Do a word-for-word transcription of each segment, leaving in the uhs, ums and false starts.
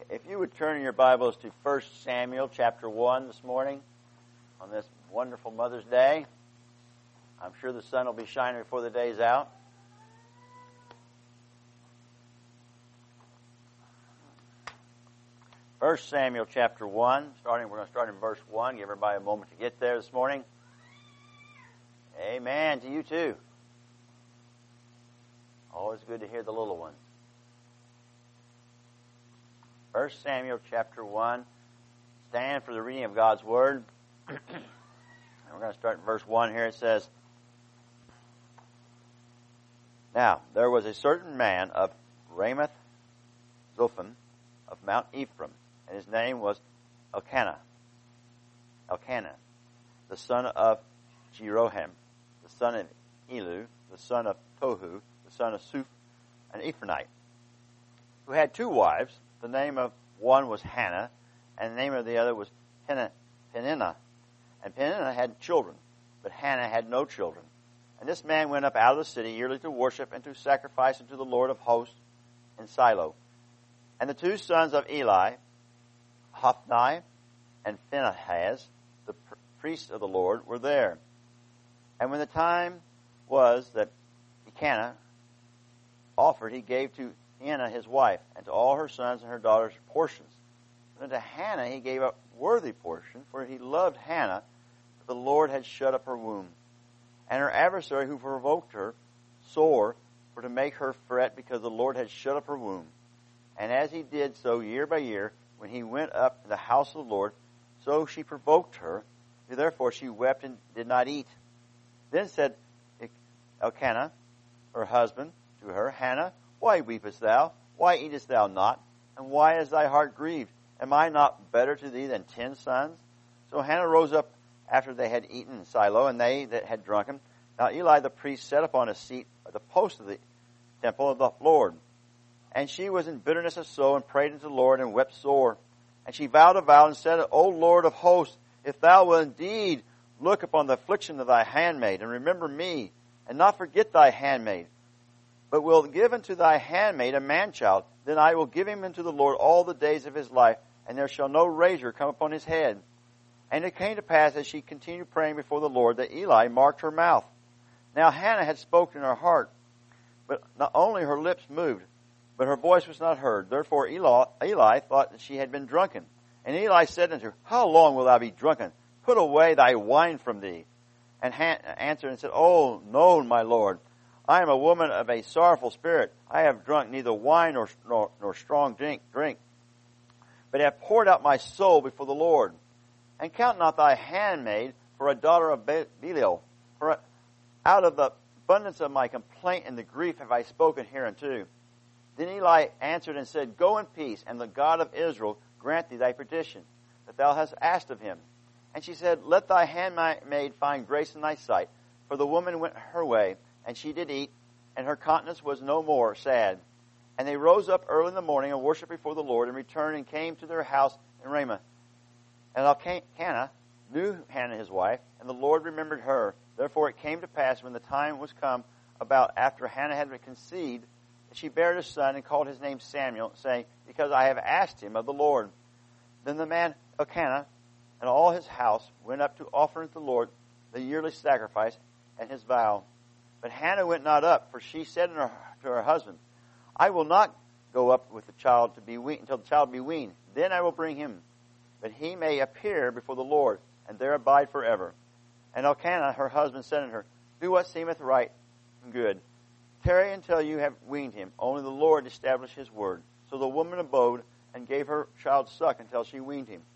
If you would turn your Bibles to First Samuel chapter one this morning on this wonderful Mother's Day. I'm sure the sun will be shining before the day's out. First Samuel chapter one, starting, we're going to start in verse one. Give everybody a moment to get there this morning. Amen to you too. Always good to hear the little ones. First Samuel chapter one. Stand for the reading of God's Word. And we're going to start in verse one here. It says, Now, there was a certain man of Ramoth Zophim of Mount Ephraim, and his name was Elkanah, Elkanah, the son of Jeroham, the son of Elu, the son of Tohu, the son of Suph, an Ephraimite, who had two wives. The name of one was Hannah, and the name of the other was Peninnah. And Peninnah had children, but Hannah had no children. And this man went up out of the city yearly to worship and to sacrifice unto the Lord of hosts in Shiloh. And the two sons of Eli, Hophni and Phinehas, the priests of the Lord, were there. And when the time was that Elkanah offered, he gave to Hannah his wife, and to all her sons and her daughters portions. But unto Hannah he gave a worthy portion, for he loved Hannah, but the Lord had shut up her womb. And her adversary who provoked her sore, for to make her fret, because the Lord had shut up her womb. And as he did so year by year, when he went up to the house of the Lord, so she provoked her, therefore she wept and did not eat. Then said Elkanah, her husband, to her, Hannah, why weepest thou? Why eatest thou not? And why is thy heart grieved? Am I not better to thee than ten sons? So Hannah rose up after they had eaten in Shiloh, and they that had drunken. Now Eli the priest sat upon a seat at the post of the temple of the Lord. And she was in bitterness of soul, and prayed unto the Lord, and wept sore. And she vowed a vow, and said, O Lord of hosts, if thou wilt indeed look upon the affliction of thy handmaid, and remember me, and not forget thy handmaid, but will give unto thy handmaid a man-child, then I will give him unto the Lord all the days of his life, and there shall no razor come upon his head. And it came to pass, as she continued praying before the Lord, that Eli marked her mouth. Now Hannah had spoken in her heart, but not only her lips moved, but her voice was not heard. Therefore Eli, Eli thought that she had been drunken. And Eli said unto her, How long wilt thou be drunken? Put away thy wine from thee. And Hannah answered and said, Oh, no, my Lord. I am a woman of a sorrowful spirit. I have drunk neither wine nor, nor, nor strong drink, drink, but have poured out my soul before the Lord. And count not thy handmaid for a daughter of Belial. For out of the abundance of my complaint and the grief have I spoken hereunto. Then Eli answered and said, Go in peace, and the God of Israel grant thee thy petition, that thou hast asked of him. And she said, Let thy handmaid find grace in thy sight. For the woman went her way, and she did eat, and her countenance was no more sad. And they rose up early in the morning and worshipped before the Lord, and returned and came to their house in Ramah. And Elkanah knew Hannah his wife, and the Lord remembered her. Therefore it came to pass, when the time was come about after Hannah had conceived, that she bare a son, and called his name Samuel, saying, Because I have asked him of the Lord. Then the man Elkanah and all his house went up to offer unto the Lord the yearly sacrifice and his vow. But Hannah went not up, for she said to her, to her husband, I will not go up with the child to be weaned, until the child be weaned. Then I will bring him, that he may appear before the Lord, and there abide forever. And Elkanah, her husband, said unto her, Do what seemeth right and good. Tarry until you have weaned him. Only the Lord establish his word. So the woman abode, and gave her child suck until she weaned him.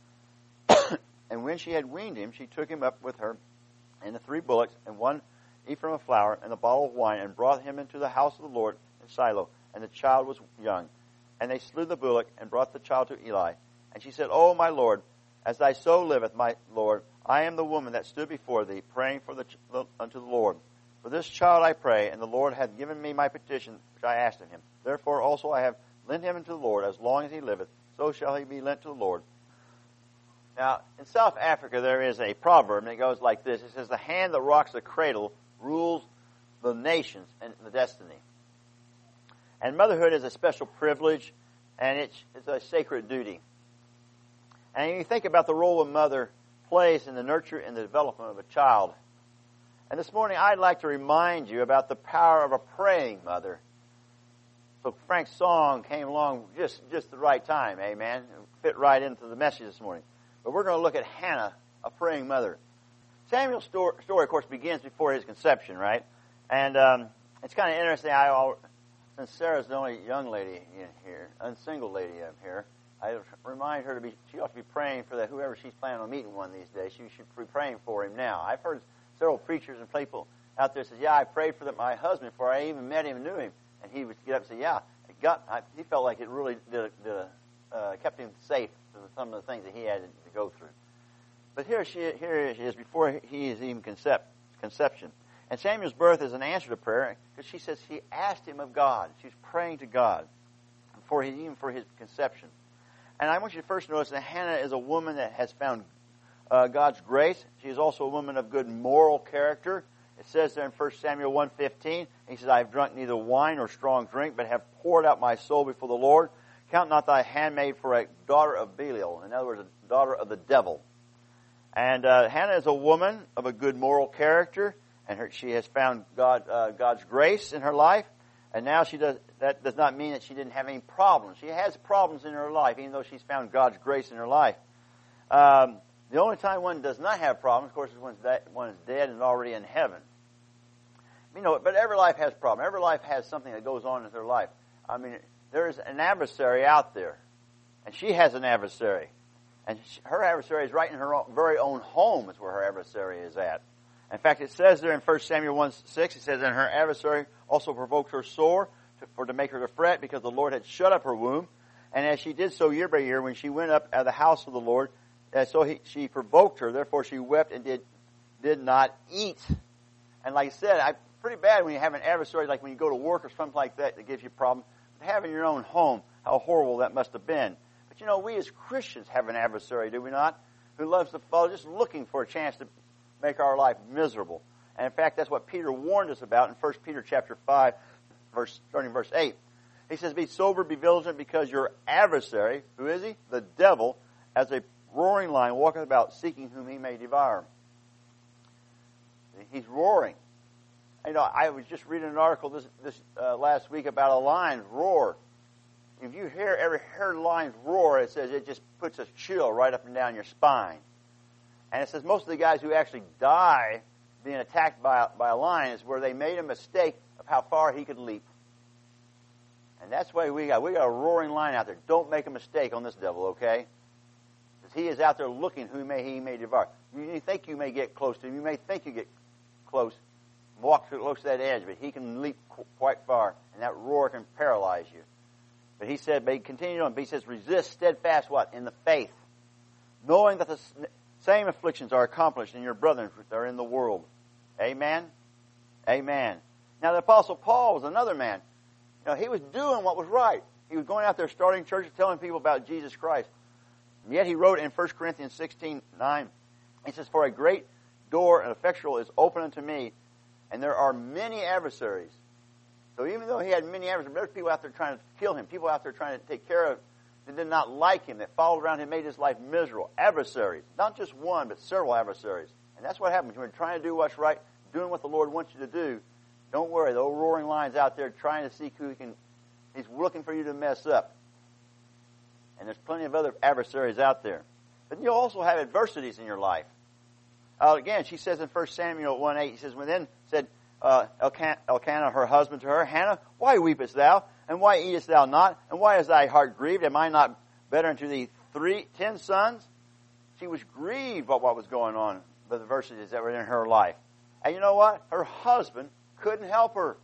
And when she had weaned him, she took him up with her, and the three bullocks, and one ephah of flour, and a bottle of wine, and brought him into the house of the Lord in Shiloh. And the child was young. And they slew the bullock, and brought the child to Eli. And she said, O my Lord, as thy soul liveth, my Lord, I am the woman that stood before thee, praying for the ch- unto the Lord. For this child I pray, and the Lord hath given me my petition which I asked of him. Therefore also I have lent him unto the Lord. As long as he liveth, so shall he be lent to the Lord. Now, in South Africa, there is a proverb, and it goes like this. It says, The hand that rocks the cradle rules the nations and the destiny. And motherhood is a special privilege And it's, it's a sacred duty. And you think about the role a mother plays in the nurture and the development of a child. And this morning I'd like to remind you about the power of a praying mother. So Frank's song came along just, just the right time, amen. It fit right into the message this morning. But we're going to look at Hannah, a praying mother. Samuel's story, story, of course, begins before his conception, right? And um, it's kind of interesting. I, since Sarah's the only young lady in here, unsingle lady up here, I remind her to be, she ought to be praying for that whoever she's planning on meeting one of these days, she should be praying for him now. I've heard several preachers and people out there say, yeah, I prayed for the, my husband before I even met him and knew him. And he would get up and say, yeah, it got, I, he felt like it really did, did, uh, kept him safe from some of the things that he had to, to go through. But here she, here she is before he is even concept, conception. And Samuel's birth is an answer to prayer because she says she asked him of God. She was praying to God for his, even for his conception. And I want you to first notice that Hannah is a woman that has found uh, God's grace. She is also a woman of good moral character. It says there in First Samuel one fifteen, he says, I have drunk neither wine nor strong drink, but have poured out my soul before the Lord. Count not thy handmaid for a daughter of Belial. In other words, a daughter of the devil. And uh, Hannah is a woman of a good moral character, and her, she has found God, uh, God's grace in her life. And now she does. That does not mean that she didn't have any problems. She has problems in her life, even though she's found God's grace in her life. Um, the only time one does not have problems, of course, is when one is dead and already in heaven. You know, but every life has problems. Every life has something that goes on in their life. I mean, there is an adversary out there, and she has an adversary. And her adversary is right in her own, very own home is where her adversary is at. In fact, it says there in First Samuel one six, it says, and her adversary also provoked her sore to, for to make her to fret because the Lord had shut up her womb. And as she did so year by year, when she went up out of the house of the Lord, uh, so he, she provoked her. Therefore she wept and did did not eat. And like I said, I, pretty bad when you have an adversary, like when you go to work or something like that, that gives you a problem. But having your own home, how horrible that must have been. But you know, we as Christians have an adversary, do we not? Who loves to follow, just looking for a chance to make our life miserable. And in fact, that's what Peter warned us about in First Peter chapter five, verse, starting verse eight. He says, be sober, be vigilant, because your adversary, who is he? The devil, as a roaring lion, walketh about, seeking whom he may devour. He's roaring. You know, I was just reading an article this, this uh, last week about a lion's roar. If you hear every heard lion's roar, it says it just puts a chill right up and down your spine. And it says most of the guys who actually die being attacked by, by a lion is where they made a mistake of how far he could leap. And that's why we got. We got a roaring lion out there. Don't make a mistake on this devil, okay? Because he is out there looking who may he may devour. You think you may get close to him. You may think you get close, walk close to that edge, but he can leap qu- quite far, and that roar can paralyze you. But he said, but he continued on, but he says, resist steadfast what? In the faith, knowing that the same afflictions are accomplished in your brethren that are in the world. Amen? Amen. Now the Apostle Paul was another man. You know, he was doing what was right. He was going out there starting churches, telling people about Jesus Christ. And yet he wrote in First Corinthians sixteen nine, he says, for a great door and effectual is open unto me, and there are many adversaries. So even though he had many adversaries, there's people out there trying to kill him, people out there trying to take care of him that did not like him, that followed around him, made his life miserable. Adversaries. Not just one, but several adversaries. And that's what happens when you're trying to do what's right, doing what the Lord wants you to do. Don't worry, the old roaring lion's out there trying to seek who he can. He's looking for you to mess up. And there's plenty of other adversaries out there. But you'll also have adversities in your life. Uh, again, she says in First Samuel one eight, he says, when then said uh, Elkanah, Elkanah, her husband, to her, Hannah, why weepest thou? And why eatest thou not? And why is thy heart grieved? Am I not better unto thee three, ten sons? She was grieved about what was going on, the adversities that were in her life. And you know what? Her husband couldn't help her.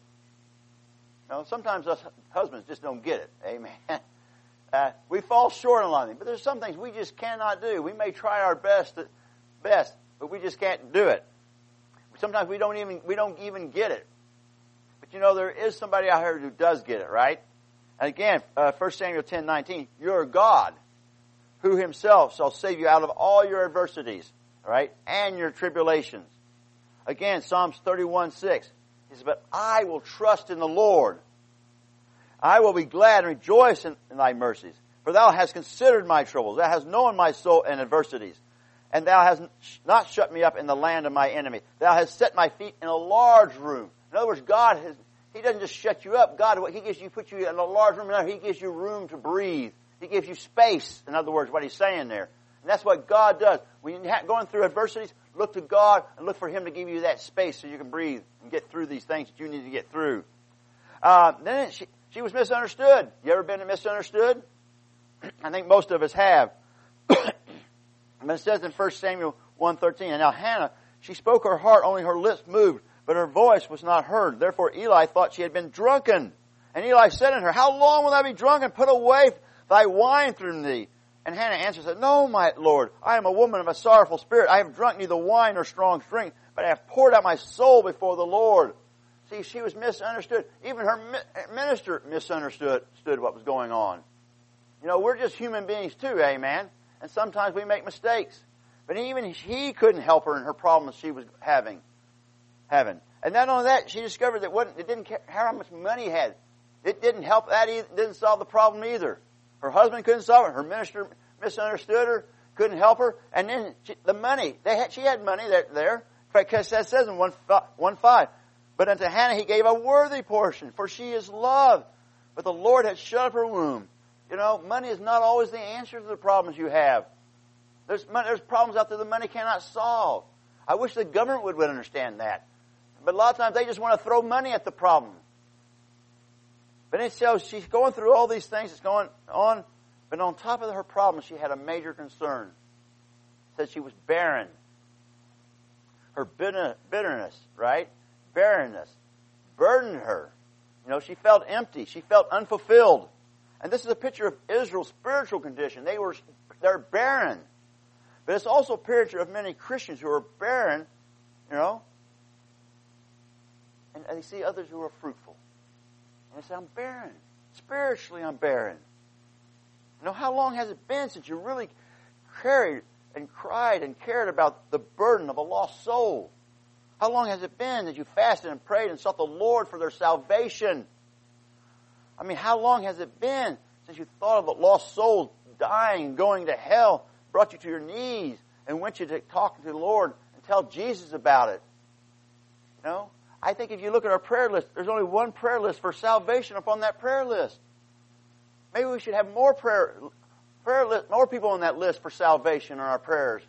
You know, sometimes us husbands just don't get it. Amen. Uh, we fall short on a lot of things, but there's some things we just cannot do. We may try our best, to, best, but we just can't do it. Sometimes we don't even we don't even get it. But you know, there is somebody out here who does get it, right? And again, uh, First Samuel ten nineteen, your God, who himself shall save you out of all your adversities, right, and your tribulations. Again, Psalms thirty-one six, he says, but I will trust in the Lord. I will be glad and rejoice in, in thy mercies. For thou hast considered my troubles. Thou hast known my soul and adversities. And thou hast not shut me up in the land of my enemy. Thou hast set my feet in a large room. In other words, God has, He doesn't just shut you up. God, He gives you, put you in a large room. No, He gives you room to breathe. He gives you space. In other words, what He's saying there. And that's what God does. When you're going through adversities, look to God and look for Him to give you that space so you can breathe and get through these things that you need to get through. Uh, then she, she was misunderstood. You ever been misunderstood? I think most of us have. But it says in First Samuel one thirteen, and now Hannah, she spoke her heart, only her lips moved, but her voice was not heard. Therefore Eli thought she had been drunken. And Eli said unto her, how long will thou be drunken? Put away thy wine from thee. And Hannah answered, said, no, my Lord, I am a woman of a sorrowful spirit. I have drunk neither wine nor strong drink, but I have poured out my soul before the Lord. See, she was misunderstood. Even her minister misunderstood what was going on. You know, we're just human beings too, amen? And sometimes we make mistakes. But even he couldn't help her in her problems she was having. having. And not only that, she discovered that it, wasn't, it didn't care how much money he had. It didn't help that either. It didn't solve the problem either. Her husband couldn't solve it. Her minister misunderstood her, couldn't help her. And then she, the money, they had, she had money there. there because it says in one five, but unto Hannah he gave a worthy portion, for she is loved. But the Lord had shut up her womb. You know, money is not always the answer to the problems you have. There's, there's problems out there that money cannot solve. I wish the government would, would understand that. But a lot of times they just want to throw money at the problem. But it shows she's going through all these things that's going on. But on top of her problems, she had a major concern. It said she was barren. Her bitter, bitterness, right? Barrenness burdened her. You know, she felt empty. She felt unfulfilled. And this is a picture of Israel's spiritual condition. They were, they're barren. But it's also a picture of many Christians who are barren, you know, and they see others who are fruitful. And they say, I'm barren. Spiritually, I'm barren. You know, how long has it been since you really carried and cried and cared about the burden of a lost soul? How long has it been that you fasted and prayed and sought the Lord for their salvation? I mean, how long has it been since you thought of a lost soul dying and going to hell, brought you to your knees and went you to talk to the Lord and tell Jesus about it? You know, I think if you look at our prayer list, there's only one prayer list for salvation upon that prayer list. Maybe we should have more prayer, prayer list, more people on that list for salvation in our prayers.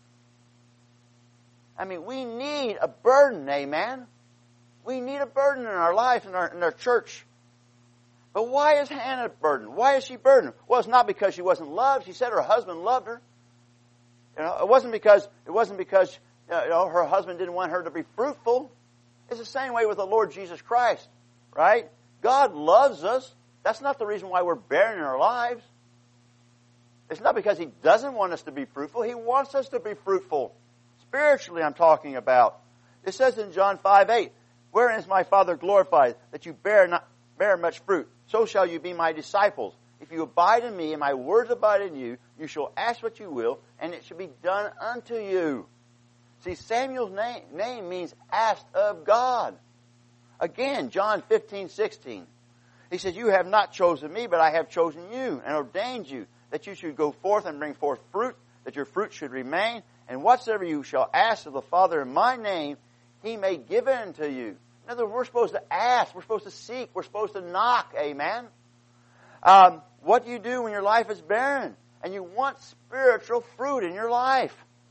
I mean, we need a burden, amen? We need a burden in our life, in our, in our church. But why is Hannah burdened? Why is she burdened? Well, it's not because she wasn't loved. She said her husband loved her. You know, it wasn't because it wasn't because you know her husband didn't want her to be fruitful. It's the same way with the Lord Jesus Christ, right? God loves us. That's not the reason why we're barren in our lives. It's not because He doesn't want us to be fruitful. He wants us to be fruitful. Spiritually, I'm talking about. It says in John five eight, wherein is my Father glorified, that you bear not bear much fruit? So shall you be my disciples. If you abide in me and my words abide in you, you shall ask what you will, and it shall be done unto you. See, Samuel's name, name means asked of God. Again, John fifteen sixteen. He says, you have not chosen me, but I have chosen you and ordained you, that you should go forth and bring forth fruit, that your fruit should remain, and whatsoever you shall ask of the Father in my name, He may give it unto you. In other words, we're supposed to ask, we're supposed to seek, we're supposed to knock, amen? Um, what do you do when your life is barren and you want spiritual fruit in your life?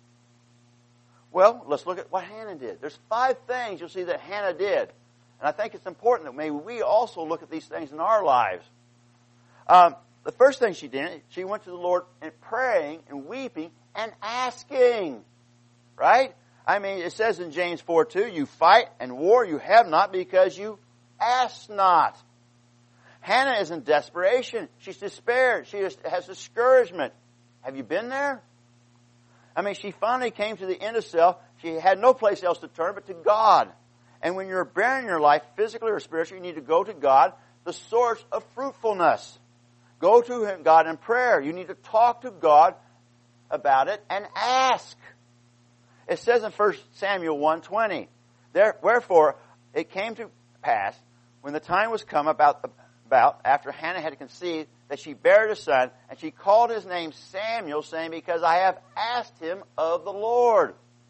Well, let's look at what Hannah did. There's five things you'll see that Hannah did. And I think it's important that maybe we also look at these things in our lives. Um, the first thing she did, she went to the Lord and praying and weeping and asking. Right? I mean, it says in James four two, you fight and war you have not because you ask not. Hannah is in desperation. She's despaired. She has discouragement. Have you been there? I mean, she finally came to the end of self. She had no place else to turn but to God. And when you're barren in your life, physically or spiritually, you need to go to God, the source of fruitfulness. Go to Him, God in prayer. You need to talk to God about it and ask. It says in First Samuel one twenty, there, wherefore it came to pass, when the time was come about the, about, after Hannah had conceived, that she bare a son, and she called his name Samuel, saying, because I have asked him of the Lord.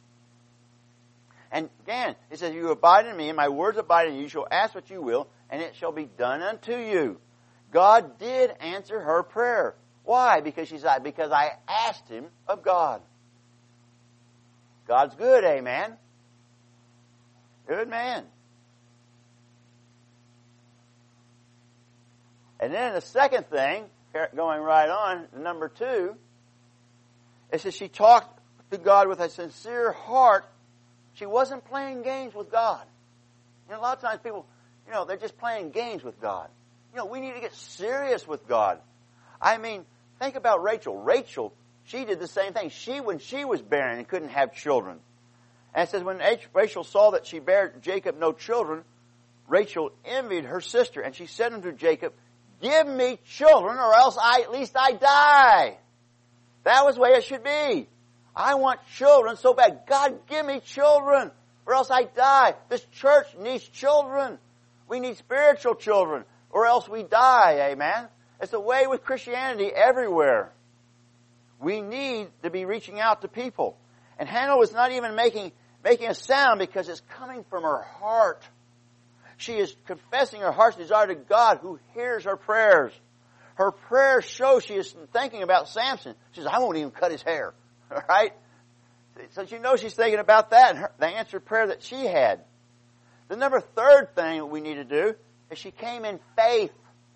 And again, it says, you abide in me, and my words abide in you. You shall ask what you will, and it shall be done unto you. God did answer her prayer. Why? Because she said, because I asked him of God. God's good, amen? Good man. And then the second thing, going right on, number two, it says she talked to God with a sincere heart. She wasn't playing games with God. You know, a lot of times people, you know, they're just playing games with God. You know, we need to get serious with God. I mean, think about Rachel. Rachel, she did the same thing. She, when she was barren and couldn't have children. And it says when Rachel saw that she bare Jacob no children, Rachel envied her sister. And she said unto Jacob, give me children or else I, at least I die. That was the way it should be. I want children so bad. God, give me children or else I die. This church needs children. We need spiritual children or else we die. Amen. It's the way with Christianity everywhere. We need to be reaching out to people. And Hannah was not even making, making a sound because it's coming from her heart. She is confessing her heart's desire to God who hears her prayers. Her prayers show she is thinking about Samson. She says, I won't even cut his hair. All right? So you know she's thinking about that and her, the answered prayer that she had. The number third thing that we need to do is she came in faith.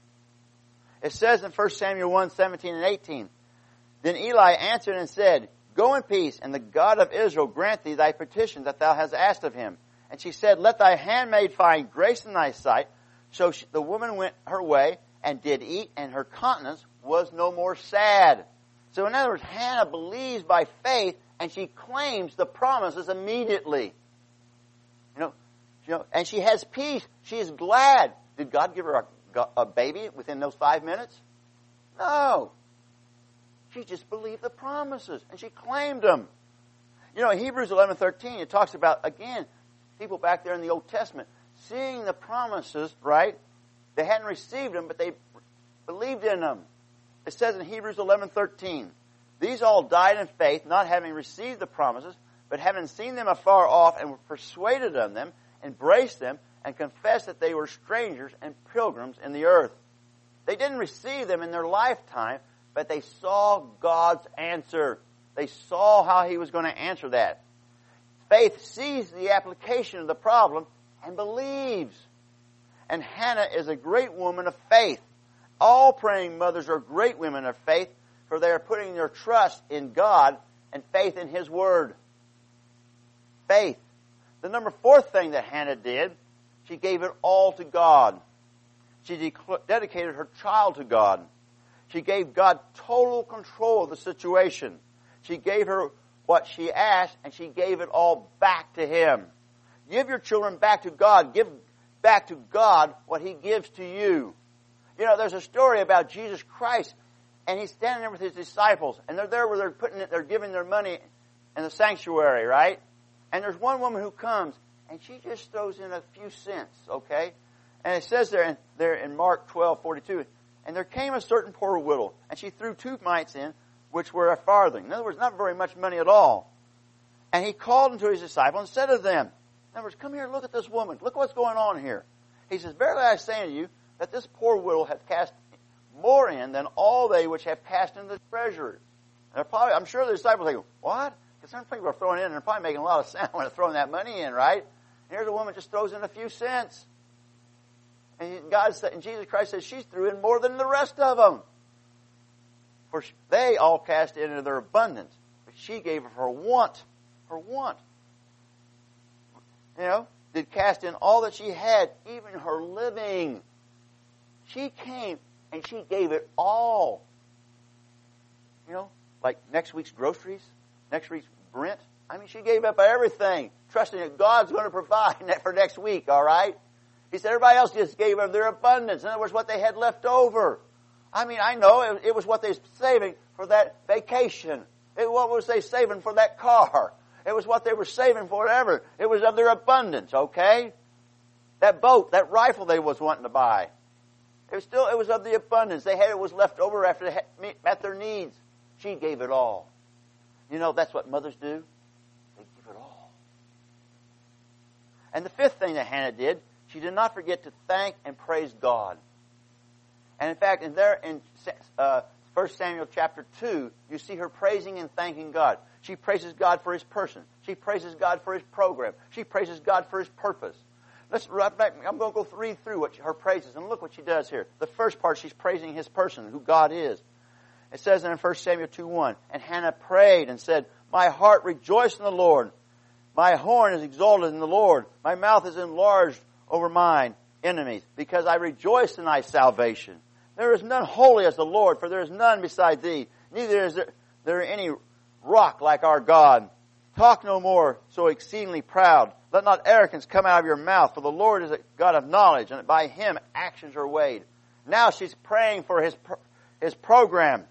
It says in First Samuel one, seventeen and eighteen, then Eli answered and said, go in peace, and the God of Israel grant thee thy petition that thou hast asked of him. And she said, let thy handmaid find grace in thy sight. So she, the woman went her way and did eat, and her countenance was no more sad. So in other words, Hannah believes by faith, and she claims the promises immediately. You know, you know, and she has peace. She is glad. Did God give her a, a baby within those five minutes? No. She just believed the promises, and she claimed them. You know, in Hebrews eleven thirteen, it talks about, again, people back there in the Old Testament, seeing the promises, right? They hadn't received them, but they believed in them. It says in Hebrews eleven thirteen, these all died in faith, not having received the promises, but having seen them afar off and were persuaded of them, embraced them, and confessed that they were strangers and pilgrims in the earth. They didn't receive them in their lifetime, but they saw God's answer. They saw how He was going to answer that. Faith sees the application of the problem and believes. And Hannah is a great woman of faith. All praying mothers are great women of faith, for they are putting their trust in God and faith in His Word. Faith. The number fourth thing that Hannah did, she gave it all to God. She de- dedicated her child to God. She gave God total control of the situation. She gave her what she asked, and she gave it all back to Him. Give your children back to God. Give back to God what He gives to you. You know, there's a story about Jesus Christ, and He's standing there with His disciples, and they're there where they're putting it, they're giving their money in the sanctuary, right? And there's one woman who comes, and she just throws in a few cents, okay? And it says there in, there in Mark twelve forty-two, and there came a certain poor widow, and she threw two mites in, which were a farthing. In other words, not very much money at all. And He called unto His disciples and said to them, in other words, come here, look at this woman. Look what's going on here. He says, verily I say unto you, that this poor widow hath cast more in than all they which have cast into the treasury. And they're probably, I'm sure the disciples are thinking, what? Because some people are throwing in, and they're probably making a lot of sound when they're throwing that money in, right? And here's a woman just throws in a few cents. And God said, and Jesus Christ says she threw in more than the rest of them. For they all cast into their abundance, but she gave of her want, her want. You know, did cast in all that she had, even her living. She came and she gave it all. You know, like next week's groceries, next week's rent. I mean, she gave up everything, trusting that God's going to provide for next week, all right? He said everybody else just gave of their abundance. In other words, what they had left over. I mean, I know it, it was what they were saving for that vacation. It what was they saving for that car. It was what they were saving for whatever. It was of their abundance, okay? That boat, that rifle they was wanting to buy. It was still, it was of the abundance. They had, it was left over after they had met their needs. She gave it all. You know, that's what mothers do. They give it all. And the fifth thing that Hannah did, she did not forget to thank and praise God. And in fact, in there, in uh, First Samuel chapter two, you see her praising and thanking God. She praises God for His person. She praises God for His program. She praises God for His purpose. Let's right back. I'm going to go read through what her praises, and look what she does here. The first part, she's praising His person, who God is. It says in First Samuel two one, and Hannah prayed and said, my heart rejoiced in the Lord. My horn is exalted in the Lord. My mouth is enlarged over mine enemies, because I rejoice in thy salvation. There is none holy as the Lord, for there is none beside thee. Neither is there, there any rock like our God. Talk no more so exceedingly proud. Let not arrogance come out of your mouth, for the Lord is a God of knowledge, and by Him actions are weighed. Now she's praying for His His program.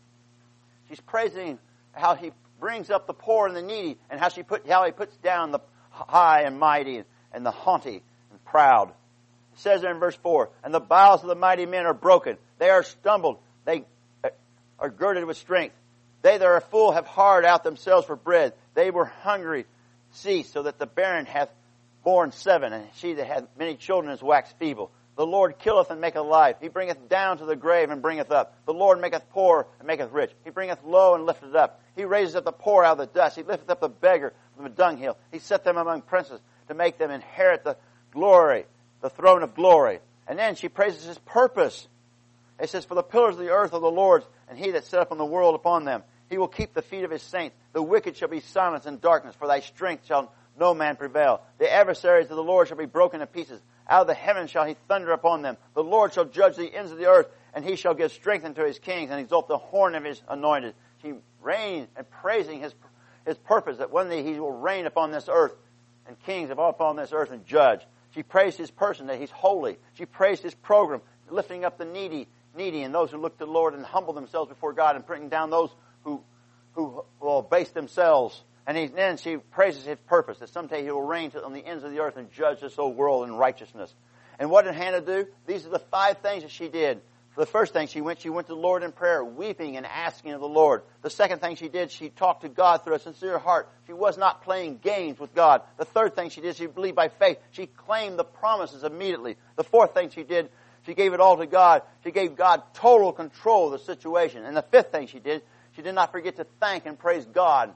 She's praising how He brings up the poor and the needy, and how she put how He puts down the high and mighty and the haughty and proud. It says there in verse four, and the bowels of the mighty men are broken. They are stumbled. They are girded with strength. They that are full have hired out themselves for bread. They were hungry, cease, so that the barren hath borne seven, and she that hath many children is waxed feeble. The Lord killeth and maketh alive. He bringeth down to the grave and bringeth up. The Lord maketh poor and maketh rich. He bringeth low and lifteth up. He raiseth up the poor out of the dust. He lifteth up the beggar from the dunghill. He set them among princes to make them inherit the glory, the throne of glory. And then she praises His purpose. It says, for the pillars of the earth are the Lord's, and He that set up on the world upon them. He will keep the feet of His saints. The wicked shall be silenced in darkness, for thy strength shall no man prevail. The adversaries of the Lord shall be broken in pieces. Out of the heavens shall He thunder upon them. The Lord shall judge the ends of the earth, and He shall give strength unto His kings, and exalt the horn of His anointed. She reigns and praising His His purpose, that one day He will reign upon this earth, and kings upon this earth and judge. She praised His person, that He's holy. She praised His program, lifting up the needy, needy, and those who look to the Lord and humble themselves before God, and bringing down those who who will base themselves. And he, then she praises His purpose, that someday He will reign on the ends of the earth and judge this old world in righteousness. And what did Hannah do? These are the five things that she did. For the first thing, she went, she went to the Lord in prayer, weeping and asking of the Lord. The second thing she did, she talked to God through a sincere heart. She was not playing games with God. The third thing she did, she believed by faith. She claimed the promises immediately. The fourth thing she did, she gave it all to God. She gave God total control of the situation. And the fifth thing she did, she did not forget to thank and praise God.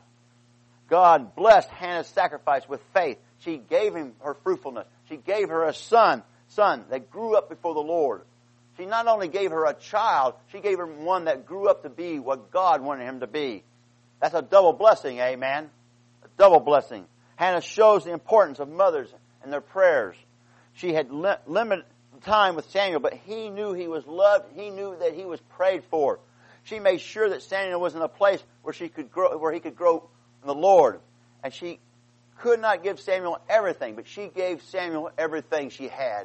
God blessed Hannah's sacrifice with faith. She gave him her fruitfulness. She gave her a son, son that grew up before the Lord. She not only gave her a child, she gave her one that grew up to be what God wanted him to be. That's a double blessing, amen? A double blessing. Hannah shows the importance of mothers and their prayers. She had li- limited time with Samuel, but he knew he was loved. He knew that he was prayed for. She made sure that Samuel was in a place where she could grow, where he could grow in the Lord. And she could not give Samuel everything, but she gave Samuel everything she had.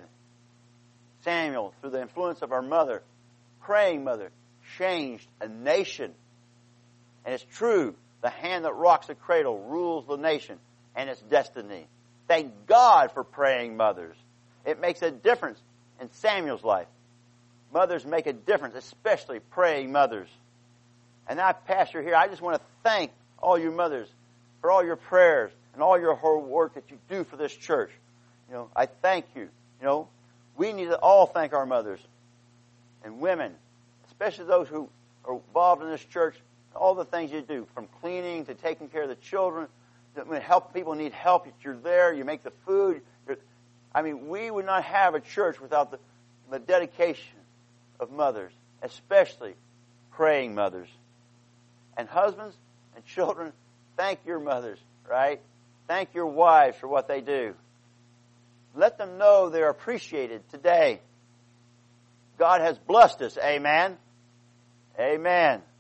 Samuel, through the influence of her mother, praying mother, changed a nation. And it's true, the hand that rocks the cradle rules the nation and its destiny. Thank God for praying mothers. It makes a difference in Samuel's life. Mothers make a difference, especially praying mothers. And I, Pastor, here, I just want to thank all you mothers for all your prayers and all your hard work that you do for this church. You know, I thank you. You know, we need to all thank our mothers and women, especially those who are involved in this church, all the things you do, from cleaning to taking care of the children. When help people need help, you're there, you make the food. I mean, we would not have a church without the, the dedication of mothers, especially praying mothers. And husbands and children, thank your mothers, right? Thank your wives for what they do. Let them know they're appreciated today. God has blessed us. Amen. Amen.